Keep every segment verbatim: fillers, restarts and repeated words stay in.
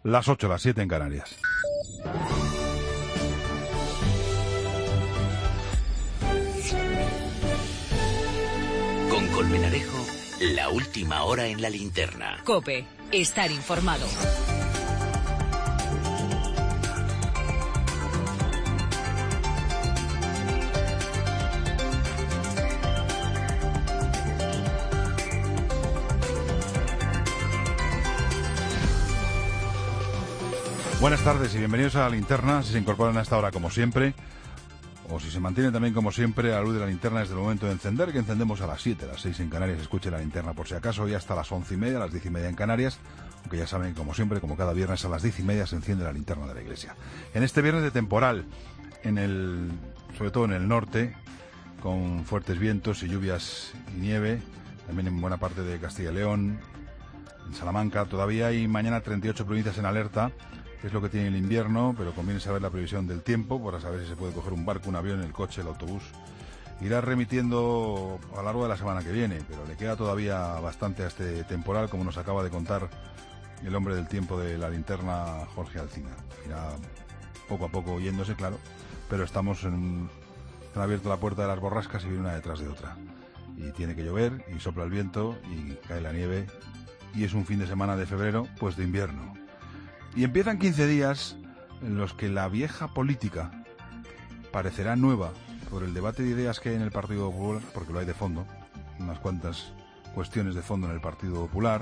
Las ocho, las siete en Canarias. Con Colmenarejo, la última hora en la linterna. COPE, estar informado. Buenas tardes y bienvenidos a la linterna. Si se incorporan a esta hora como siempre, o si se mantienen también como siempre a la luz de la linterna desde el momento de encender, que encendemos a las siete, a las seis en Canarias. Escuche la linterna por si acaso, y hasta las once y media, a las diez y media en Canarias, aunque ya saben que como siempre, como cada viernes a las diez y media se enciende la linterna de la iglesia. En este viernes de temporal, en el, sobre todo en el norte, con fuertes vientos y lluvias y nieve, también en buena parte de Castilla y León, en Salamanca, todavía hay mañana treinta y ocho provincias en alerta. Es lo que tiene el invierno, pero conviene saber la previsión del tiempo para saber si se puede coger un barco, un avión, el coche, el autobús. Irá remitiendo a lo largo de la semana que viene, pero le queda todavía bastante a este temporal, como nos acaba de contar el hombre del tiempo de la linterna, Jorge Alsina. Irá poco a poco yéndose, claro, pero estamos en un... han abierto la puerta de las borrascas y viene una detrás de otra. Y tiene que llover, y sopla el viento, y cae la nieve, y es un fin de semana de febrero, pues de invierno. Y empiezan quince días en los que la vieja política parecerá nueva por el debate de ideas que hay en el Partido Popular, porque lo hay de fondo, unas cuantas cuestiones de fondo en el Partido Popular,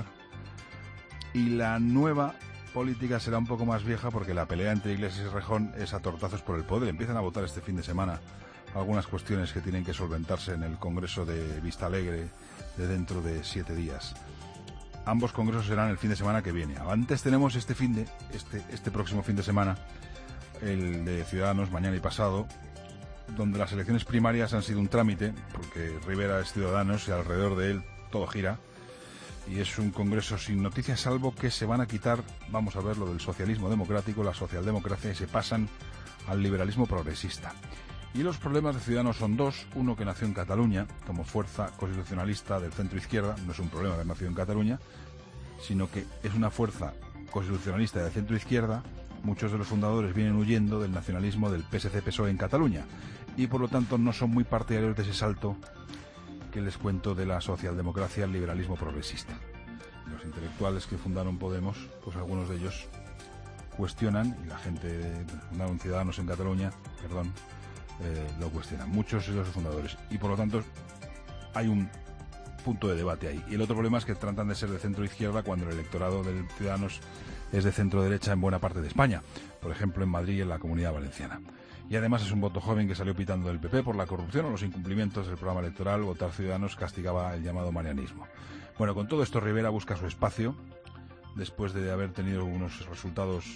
y la nueva política será un poco más vieja porque la pelea entre Iglesias y Rejón es a tortazos por el poder. Empiezan a votar este fin de semana algunas cuestiones que tienen que solventarse en el Congreso de Vistalegre de dentro de siete días. Ambos congresos serán el fin de semana que viene. Antes tenemos este fin de este este próximo fin de semana, el de Ciudadanos, mañana y pasado, donde las elecciones primarias han sido un trámite, porque Rivera es Ciudadanos y alrededor de él todo gira, y es un congreso sin noticias, salvo que se van a quitar, vamos a ver, lo del socialismo democrático, la socialdemocracia, y se pasan al liberalismo progresista. Y los problemas de Ciudadanos son dos. Uno, que nació en Cataluña como fuerza constitucionalista del centro izquierda. No es un problema haber nacido en Cataluña, sino que es una fuerza constitucionalista del centro izquierda. Muchos de los fundadores vienen huyendo del nacionalismo del P S C P S O E en Cataluña y por lo tanto no son muy partidarios de ese salto que les cuento de la socialdemocracia al liberalismo progresista. Los intelectuales que fundaron Podemos, pues algunos de ellos cuestionan, y la gente de fundaron Ciudadanos en Cataluña, perdón, Eh, lo cuestionan, muchos de los fundadores, y por lo tanto hay un punto de debate ahí. Y el otro problema es que tratan de ser de centro izquierda cuando el electorado de Ciudadanos es de centro derecha en buena parte de España, por ejemplo en Madrid y en la Comunidad Valenciana. Y además es un voto joven que salió pitando del P P por la corrupción o los incumplimientos del programa electoral. Votar Ciudadanos castigaba el llamado marianismo. Bueno, con todo esto Rivera busca su espacio después de haber tenido unos resultados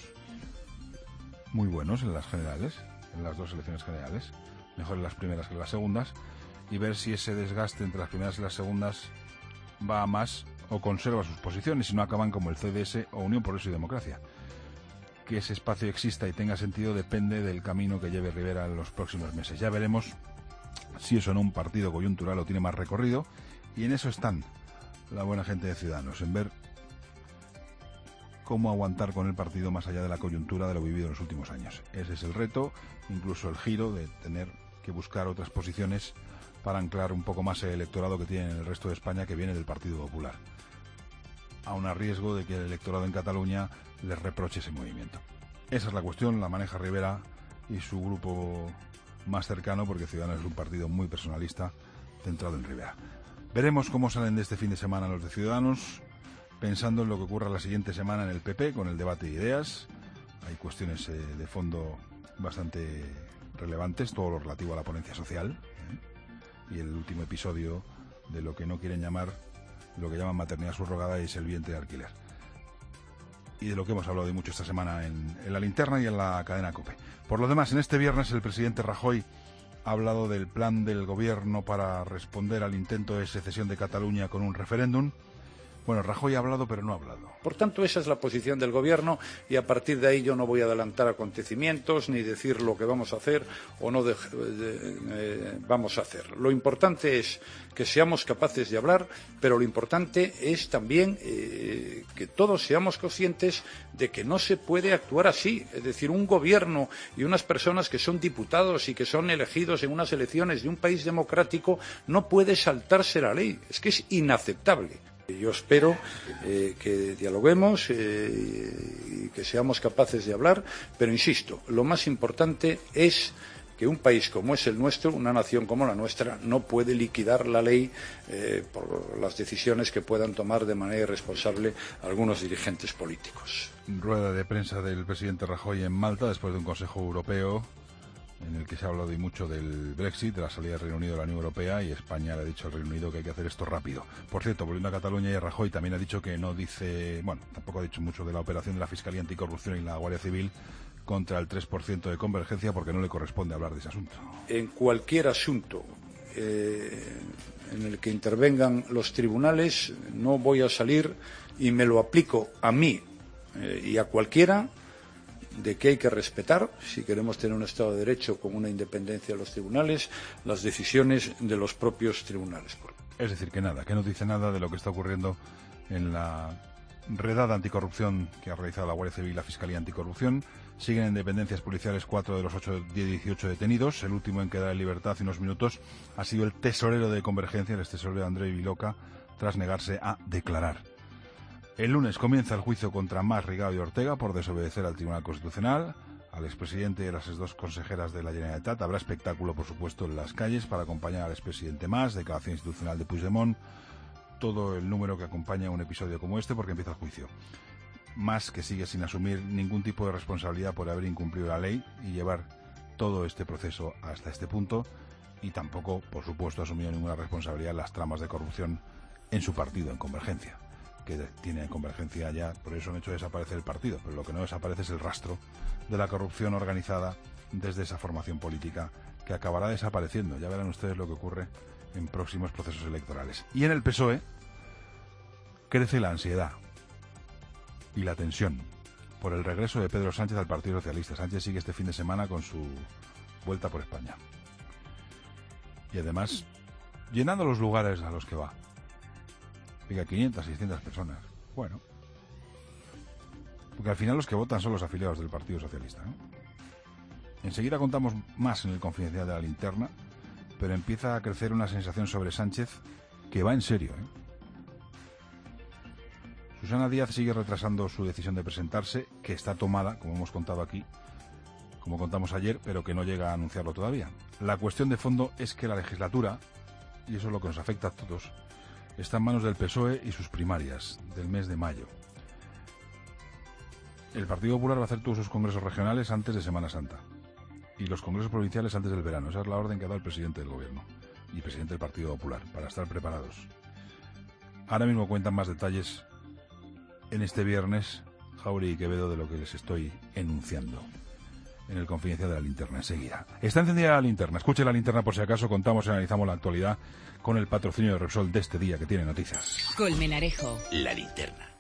muy buenos en las generales, en las dos elecciones generales, mejor en las primeras que en las segundas, y ver si ese desgaste entre las primeras y las segundas va a más o conserva sus posiciones y no acaban como el C D S o Unión Progreso y Democracia. Que ese espacio exista y tenga sentido depende del camino que lleve Rivera en los próximos meses. Ya veremos si eso en un partido coyuntural o tiene más recorrido, y en eso están la buena gente de Ciudadanos, en ver cómo aguantar con el partido más allá de la coyuntura de lo vivido en los últimos años. Ese es el reto, incluso el giro de tener que buscar otras posiciones para anclar un poco más el electorado que tiene en el resto de España, que viene del Partido Popular, aun a riesgo de que el electorado en Cataluña les reproche ese movimiento. Esa es la cuestión, la maneja Rivera y su grupo más cercano, porque Ciudadanos es un partido muy personalista centrado en Rivera. Veremos cómo salen de este fin de semana los de Ciudadanos, pensando en lo que ocurra la siguiente semana en el P P con el debate de ideas. Hay cuestiones eh, de fondo bastante relevantes, todo lo relativo a la ponencia social, ¿eh? Y el último episodio de lo que no quieren llamar, lo que llaman maternidad subrogada, es el vientre de alquiler. Y de lo que hemos hablado de mucho esta semana en, en la linterna y en la cadena COPE. Por lo demás, en este viernes el presidente Rajoy ha hablado del plan del gobierno para responder al intento de secesión de Cataluña con un referéndum. Bueno, Rajoy ha hablado, pero no ha hablado. Por tanto, esa es la posición del Gobierno, y a partir de ahí yo no voy a adelantar acontecimientos ni decir lo que vamos a hacer o no de, de, eh, vamos a hacer. Lo importante es que seamos capaces de hablar, pero lo importante es también eh, que todos seamos conscientes de que no se puede actuar así. Es decir, un gobierno y unas personas que son diputados y que son elegidos en unas elecciones de un país democrático no puede saltarse la ley. Es que es inaceptable. Yo espero eh, que dialoguemos eh, y que seamos capaces de hablar, pero insisto, lo más importante es que un país como es el nuestro, una nación como la nuestra, no puede liquidar la ley eh, por las decisiones que puedan tomar de manera irresponsable algunos dirigentes políticos. Rueda de prensa del presidente Rajoy en Malta después de un Consejo Europeo en el que se ha hablado mucho del Brexit, de la salida del Reino Unido de la Unión Europea, y España le ha dicho al Reino Unido que hay que hacer esto rápido. Por cierto, volviendo a Cataluña, y Rajoy también ha dicho que no dice, bueno, tampoco ha dicho mucho de la operación de la Fiscalía Anticorrupción y la Guardia Civil contra el tres por ciento de Convergencia, porque no le corresponde hablar de ese asunto. En cualquier asunto eh, en el que intervengan los tribunales, no voy a salir y me lo aplico a mí eh, y a cualquiera, de que hay que respetar, si queremos tener un Estado de Derecho con una independencia de los tribunales, las decisiones de los propios tribunales. Es decir, que nada, que no dice nada de lo que está ocurriendo en la redada anticorrupción que ha realizado la Guardia Civil y la Fiscalía Anticorrupción. Siguen en dependencias policiales cuatro de los ocho, diez, dieciocho detenidos. El último en quedar en libertad hace unos minutos ha sido el tesorero de Convergencia, el tesorero Andreu Viloca, tras negarse a declarar. El lunes comienza el juicio contra Mas, Rigau y Ortega por desobedecer al Tribunal Constitucional, al expresidente y a las dos consejeras de la Generalitat. Habrá espectáculo, por supuesto, en las calles para acompañar al expresidente Mas, declaración institucional de Puigdemont, todo el número que acompaña un episodio como este, porque empieza el juicio. Mas, que sigue sin asumir ningún tipo de responsabilidad por haber incumplido la ley y llevar todo este proceso hasta este punto, y tampoco, por supuesto, ha asumido ninguna responsabilidad en las tramas de corrupción en su partido, en Convergencia, que tiene Convergencia ya, por eso han hecho desaparecer el partido, pero lo que no desaparece es el rastro de la corrupción organizada desde esa formación política, que acabará desapareciendo. Ya verán ustedes lo que ocurre en próximos procesos electorales. Y en el P S O E crece la ansiedad y la tensión por el regreso de Pedro Sánchez al Partido Socialista. Sánchez sigue este fin de semana con su vuelta por España. Y además, llenando los lugares a los que va. Diga, quinientas, seiscientas personas. Bueno. Porque al final los que votan son los afiliados del Partido Socialista, ¿no? Enseguida contamos más en el Confidencial de la Linterna, pero empieza a crecer una sensación sobre Sánchez que va en serio, ¿eh? Susana Díaz sigue retrasando su decisión de presentarse, que está tomada, como hemos contado aquí, como contamos ayer, pero que no llega a anunciarlo todavía. La cuestión de fondo es que la legislatura, y eso es lo que nos afecta a todos, está en manos del P S O E y sus primarias del mes de mayo. El Partido Popular va a hacer todos sus congresos regionales antes de Semana Santa y los congresos provinciales antes del verano. Esa es la orden que ha dado el presidente del Gobierno y presidente del Partido Popular, para estar preparados. Ahora mismo cuentan más detalles en este viernes Jáuregui y Quevedo de lo que les estoy enunciando en el Confidencial de la Linterna enseguida. Está encendida la linterna. Escuche la linterna por si acaso. Contamos y analizamos la actualidad con el patrocinio de Repsol de este día que tiene noticias. Colmenarejo. La Linterna.